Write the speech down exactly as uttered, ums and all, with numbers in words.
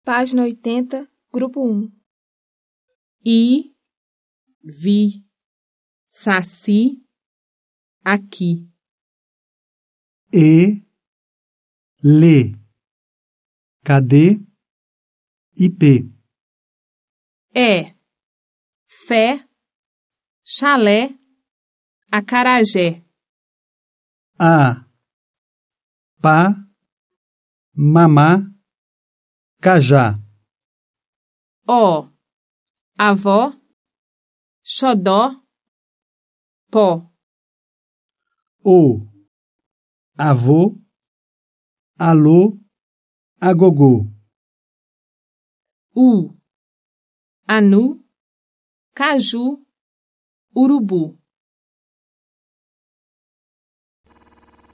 Página oitenta, grupo um. I, vi, saci, aqui. E, lê, cadê, ip. É, fé, chalé, acarajé. A, pá, mamá, cajá. Ó, avó, xodó, pó. O, avô, alô, agogô. U, anu, caju, urubu.